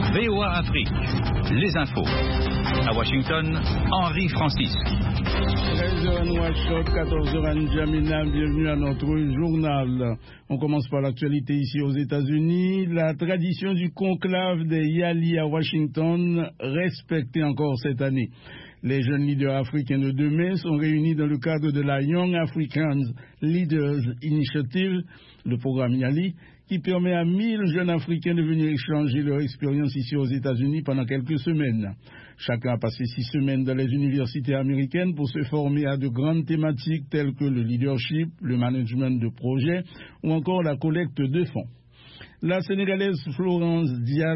VOA Afrique, les infos. À Washington, Henri Francis. 13h Nouakchott, 14h N'Djamena, bienvenue à notre journal. On commence par l'actualité ici aux États-Unis. La tradition du conclave des Yali à Washington respectée encore cette année. Les jeunes leaders africains de demain sont réunis dans le cadre de la Young Africans Leaders Initiative, le programme Yali, qui permet à 1000 jeunes Africains de venir échanger leur expérience ici aux États-Unis pendant quelques semaines. Chacun a passé 6 semaines dans les universités américaines pour se former à de grandes thématiques telles que le leadership, le management de projets ou encore la collecte de fonds. La Sénégalaise Florence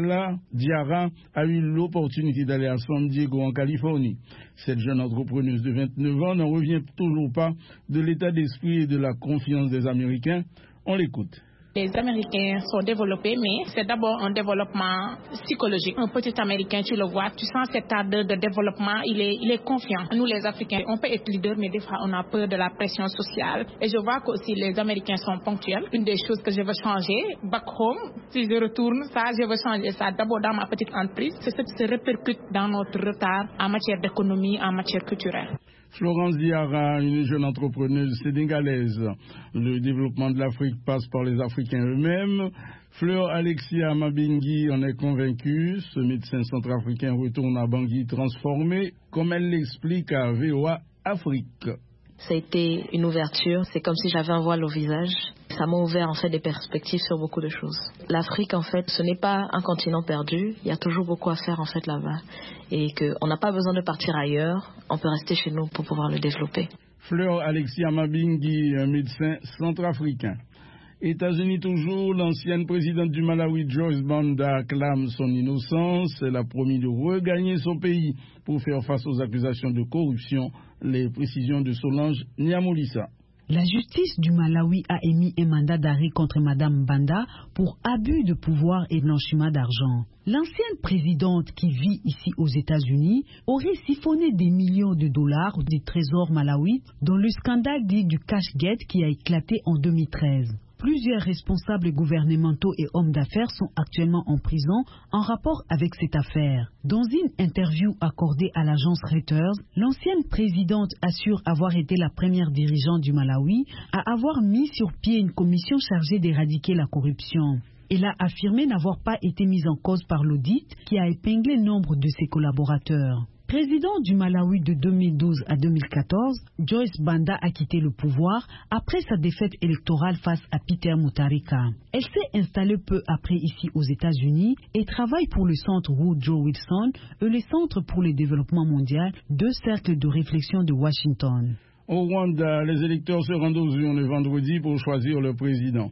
Diarra a eu l'opportunité d'aller à San Diego en Californie. Cette jeune entrepreneuse de 29 ans n'en revient toujours pas de l'état d'esprit et de la confiance des Américains. On l'écoute. Les Américains sont développés, mais c'est d'abord un développement psychologique. Un petit Américain, tu le vois, tu sens cet ardeur de développement, il est confiant. Nous, les Africains, on peut être leader, mais des fois, on a peur de la pression sociale. Et je vois qu'aussi les Américains sont ponctuels. Une des choses que je veux changer, back home, si je retourne, ça, je veux changer ça d'abord dans ma petite entreprise. C'est ce qui se répercute dans notre retard en matière d'économie, en matière culturelle. Florence Diarra, une jeune entrepreneuse sénégalaise. Le développement de l'Afrique passe par les Africains eux-mêmes. Fleur Alexia Mabingui en est convaincue. Ce médecin centrafricain retourne à Bangui transformé, comme elle l'explique à VOA Afrique. Ça a été une ouverture, c'est comme si j'avais un voile au visage. Ça m'a ouvert en fait des perspectives sur beaucoup de choses. L'Afrique en fait, ce n'est pas un continent perdu, il y a toujours beaucoup à faire en fait là-bas. Et qu'on n'a pas besoin de partir ailleurs, on peut rester chez nous pour pouvoir le développer. Fleur Alexia Mabingui, un médecin centrafricain. États-Unis toujours, l'ancienne présidente du Malawi, Joyce Banda, clame son innocence. Elle a promis de regagner son pays pour faire face aux accusations de corruption. Les précisions de Solange Niamoulissa. La justice du Malawi a émis un mandat d'arrêt contre Madame Banda pour abus de pouvoir et blanchiment d'argent. L'ancienne présidente qui vit ici aux États-Unis aurait siphonné des millions de dollars du trésor malawi dans le scandale dit du Cashgate qui a éclaté en 2013. Plusieurs responsables gouvernementaux et hommes d'affaires sont actuellement en prison en rapport avec cette affaire. Dans une interview accordée à l'agence Reuters, l'ancienne présidente assure avoir été la première dirigeante du Malawi à avoir mis sur pied une commission chargée d'éradiquer la corruption. Elle a affirmé n'avoir pas été mise en cause par l'audit qui a épinglé nombre de ses collaborateurs. Président du Malawi de 2012 à 2014, Joyce Banda a quitté le pouvoir après sa défaite électorale face à Peter Mutharika. Elle s'est installée peu après ici aux États-Unis et travaille pour le centre Woodrow Wilson et le Centre pour le développement mondial, 2 cercles de réflexion de Washington. Au Rwanda, les électeurs se rendent aux urnes le vendredi pour choisir le président.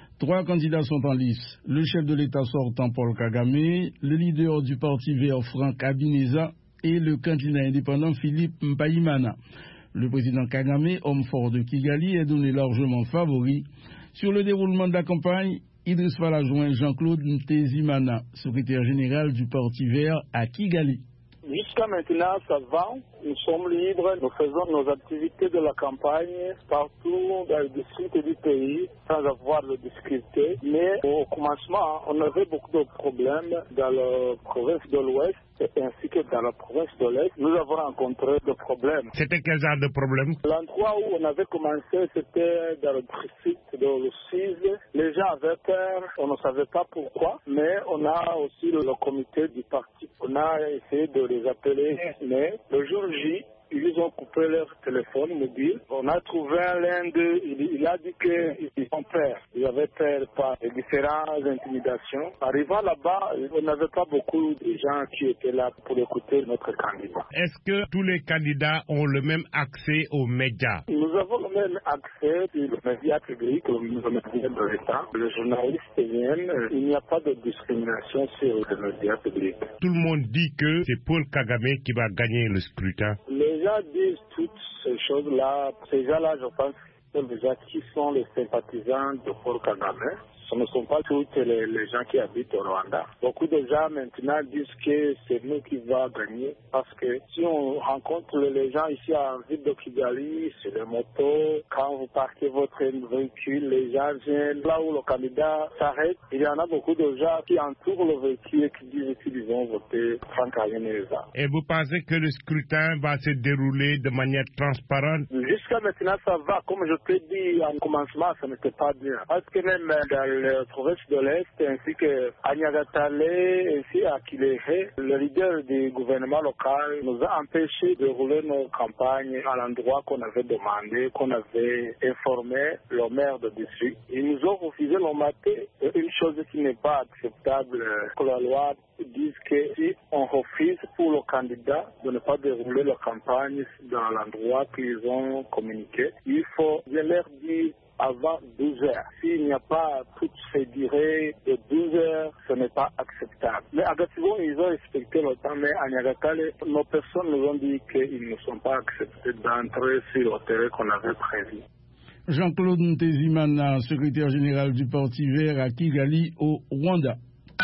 3 candidats sont en lice. Le chef de l'État sortant Paul Kagame, le leader du Parti vert Frank Habineza et le candidat indépendant Philippe Mpayimana. Le président Kagame, homme fort de Kigali, est donné largement favori. Sur le déroulement de la campagne, Idriss Fall a joint Jean-Claude Ntezimana, secrétaire général du Parti vert à Kigali. Jusqu'à maintenant, ça va. Nous sommes libres. Nous faisons nos activités de la campagne partout dans les districts du pays sans avoir de difficultés. Mais au commencement, on avait beaucoup de problèmes dans la province de l'Ouest ainsi que dans la province de l'Est. Nous avons rencontré des problèmes. C'était quel genre de problème? L'endroit où on avait commencé, c'était dans le district de Rusizi. Les gens avaient peur. On ne savait pas pourquoi. Mais on a aussi le comité du parti. On a essayé de les appeler. Mais le jour J, ils ont coupé leur téléphone mobile. On a trouvé l'un d'eux, il a dit qu'ils ont peur. Ils avaient peur par les différentes intimidations. Arrivant là-bas, on n'avait pas beaucoup de gens qui étaient là pour écouter notre candidat. Est-ce que tous les candidats ont le même accès aux médias? Nous avons le même accès aux médias publics, aux médias de l'État. Les journalistes viennent, il n'y a pas de discrimination sur les médias publics. Tout le monde dit que c'est Paul Kagame qui va gagner le scrutin. Les gens disent toutes ces choses-là. Ces gens-là, je pense, sont des gens qui sont les sympathisants de Paul Kagame. Ce ne sont pas tous les gens qui habitent au Rwanda. Beaucoup de gens maintenant disent que c'est nous qui va gagner parce que si on rencontre les gens ici en ville de Kigali, sur les motos, quand vous partez votre véhicule, les gens viennent là où le candidat s'arrête. Il y en a beaucoup de gens qui entourent le véhicule et qui disent qu'ils vont voter Franck Habineza. Et vous pensez que le scrutin va se dérouler de manière transparente? Jusqu'à maintenant, ça va. Comme je t'ai dit en commencement, ça n'était pas bien. Parce que même dans les provinces de l'Est, ainsi que à Nyagatale, ainsi à Kiléhe, le leader du gouvernement local nous a empêchés de rouler nos campagnes à l'endroit qu'on avait demandé, qu'on avait informé le maire de district. Ils nous ont refusé le matin. Une chose qui n'est pas acceptable, que la loi dise que si on refuse pour le candidat de ne pas dérouler la campagne dans l'endroit qu'ils ont communiqué, il faut bien leur dire avant 12 heures. S'il n'y a pas toutes ces durées de 12 heures, ce n'est pas acceptable. Mais à Gatibo, ils ont respecté le temps, mais à Nyagatale, nos personnes nous ont dit qu'ils ne sont pas acceptés d'entrer sur le terrain qu'on avait prévu. Jean-Claude Ntezimana, secrétaire général du Parti Vert à Kigali, au Rwanda.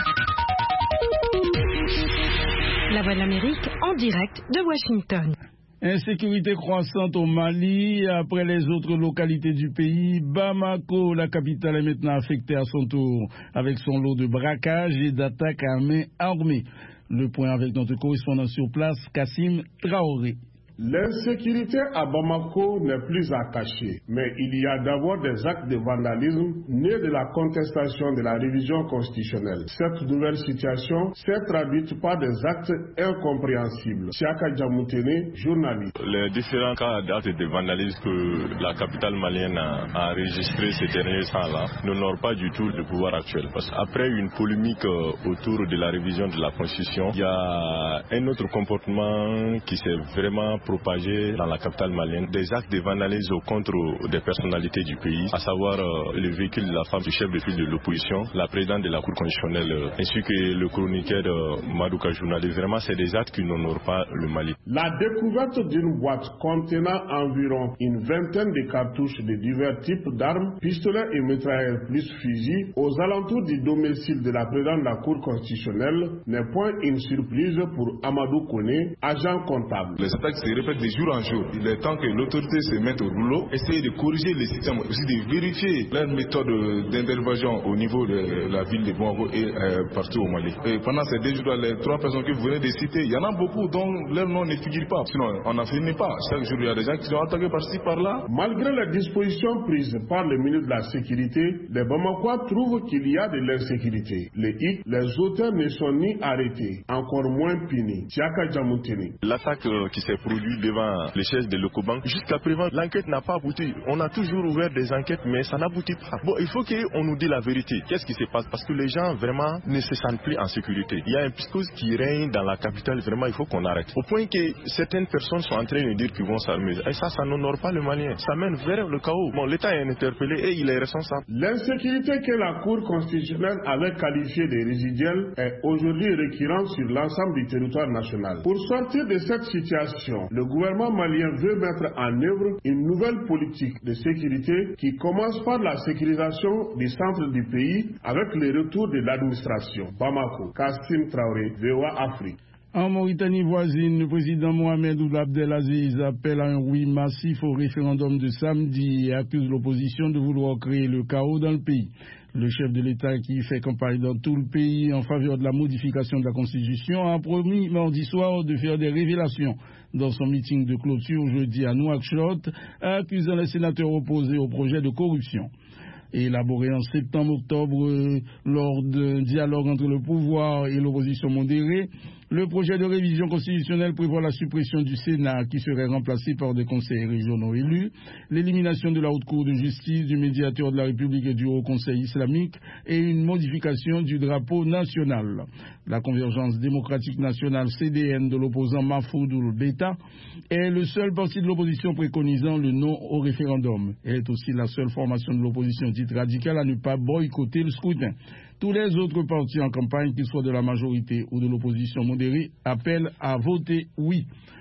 La Voix de l'Amérique en direct de Washington. Insécurité croissante au Mali. Après les autres localités du pays, Bamako, la capitale, est maintenant affectée à son tour, avec son lot de braquages et d'attaques à main armée. Le point avec notre correspondant sur place, Kassim Traoré. L'insécurité à Bamako n'est plus à cacher, mais il y a d'abord des actes de vandalisme nés de la contestation de la révision constitutionnelle. Cette nouvelle situation s'est traduite par des actes incompréhensibles. Siaka Djamoutene, journaliste. Les différents cas d'actes de vandalisme que la capitale malienne a enregistrés ces derniers temps-là n'honorent pas du tout le pouvoir actuel. Parce qu'après une polémique autour de la révision de la constitution, il y a un autre comportement qui s'est vraiment propagé dans la capitale malienne, des actes de vandalisme contre des personnalités du pays, à savoir le véhicule de la femme du chef de file de l'opposition, la présidente de la Cour constitutionnelle, ainsi que le chroniqueur Madouka journaliste. Vraiment, c'est des actes qui n'honorent pas le Mali. La découverte d'une boîte contenant environ une vingtaine de cartouches de divers types d'armes, pistolets et mitrailleurs plus fusils, aux alentours du domicile de la présidente de la Cour constitutionnelle n'est point une surprise pour Amadou Kone, agent comptable. Les attaques se répètent de jour en jour. Il est temps que l'autorité se mette au rouleau, essayer de corriger les systèmes, aussi de vérifier leurs méthodes d'intervention au niveau de la ville de Bamako et partout au Mali. Et pendant ces 2 jours, les 3 personnes que vous venez de citer, il y en a beaucoup dont leur nom ne figure pas. Sinon, on n'en finit pas. Chaque jour, il y a des gens qui sont attaqués par-ci, par-là. Malgré les dispositions prises par le ministre de la Sécurité, les Bamakois trouvent qu'il y a de l'insécurité. Les auteurs ne sont ni arrêtés, encore moins punis. Tiaka Djamoutene. L'attaque qui s'est produite devant les chefs de l'Ecobank, jusqu'à présent, l'enquête n'a pas abouti. On a toujours ouvert des enquêtes, mais ça n'aboutit pas. Bon, il faut qu'on nous dise la vérité. Qu'est-ce qui se passe? Parce que les gens, vraiment, ne se sentent plus en sécurité. Il y a un psychose qui règne dans la capitale. Vraiment, il faut qu'on arrête. Au point que certaines personnes sont en train de dire qu'ils vont s'armer. Et ça n'honore pas le Malien. Ça mène vers le chaos. Bon, l'État est interpellé et il est responsable. L'insécurité que la Cour constitutionnelle avait qualifiée de résiduelle est aujourd'hui récurrente sur l'ensemble du territoire national. Pour sortir de cette situation, le gouvernement malien veut mettre en œuvre une nouvelle politique de sécurité qui commence par la sécurisation du centre du pays avec le retour de l'administration. Bamako, Kassim Traoré, VOA Afrique. En Mauritanie voisine, le président Mohamed Ould Abdelaziz appelle à un oui massif au référendum de samedi et accuse l'opposition de vouloir créer le chaos dans le pays. Le chef de l'État, qui fait campagne dans tout le pays en faveur de la modification de la Constitution, a promis mardi soir de faire des révélations dans son meeting de clôture jeudi à Nouakchott, accusant les sénateurs opposés au projet de corruption. Élaboré en septembre-octobre lors d'un dialogue entre le pouvoir et l'opposition modérée, le projet de révision constitutionnelle prévoit la suppression du Sénat qui serait remplacé par des conseils régionaux élus, l'élimination de la Haute Cour de justice, du médiateur de la République et du Haut Conseil islamique et une modification du drapeau national. La Convergence démocratique nationale CDN de l'opposant Mahfoudoul Beta est le seul parti de l'opposition préconisant le non au référendum. Elle est aussi la seule formation de l'opposition dite radicale à ne pas boycotter le scrutin. Tous les autres partis en campagne, qu'ils soient de la majorité ou de l'opposition modérée, appellent à voter oui.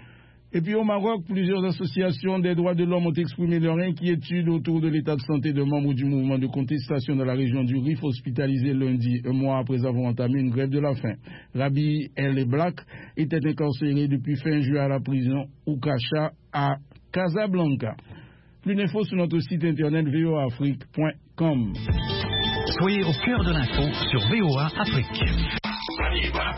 Et puis au Maroc, plusieurs associations des droits de l'homme ont exprimé leur inquiétude autour de l'état de santé de membres du mouvement de contestation dans la région du Rif, hospitalisés lundi, un mois après avoir entamé une grève de la faim. Rabi El Black était incarcéré depuis fin juillet à la prison Oukacha à Casablanca. Plus d'infos sur notre site internet voaafrique.com. Soyez au cœur de l'info sur VOA Afrique.